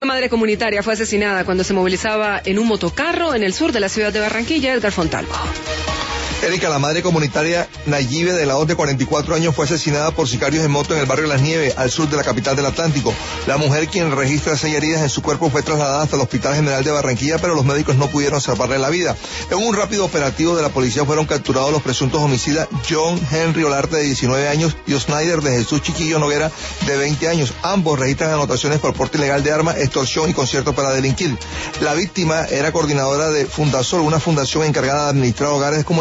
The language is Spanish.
Una madre comunitaria fue asesinada cuando se movilizaba en un motocarro en el sur de la ciudad de Barranquilla. Edgar Fontalvo. Erika, la madre comunitaria Nayibe de Laos, de 44 años, fue asesinada por sicarios en moto en el barrio Las Nieves, al sur de la capital del Atlántico. La mujer, quien registra 6 heridas en su cuerpo, fue trasladada hasta el Hospital General de Barranquilla, pero los médicos no pudieron salvarle la vida. En un rápido operativo de la policía fueron capturados los presuntos homicidas John Henry Olarte, de 19 años, y Osnaider de Jesús Chiquillo Noguera, de 20 años. Ambos registran anotaciones por porte ilegal de arma, extorsión y concierto para delinquir. La víctima era coordinadora de Fundasol, una fundación encargada de administrar hogares comunitarios